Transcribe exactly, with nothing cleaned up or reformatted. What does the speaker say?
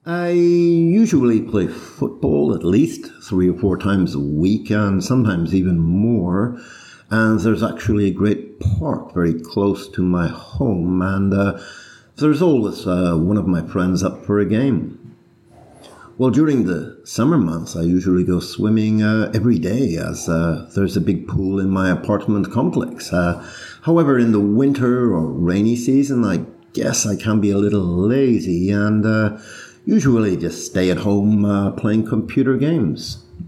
I usually play football at least three or four times a week, and sometimes even more. And there's actually a great park very close to my home, and uh, there's always uh, one of my friends up for a game. Well, during the summer months, I usually go swimming uh, every day, as uh, there's a big pool in my apartment complex. Uh, however, in the winter or rainy season, I guess I can be a little lazy and uh, usually just stay at home uh, playing computer games.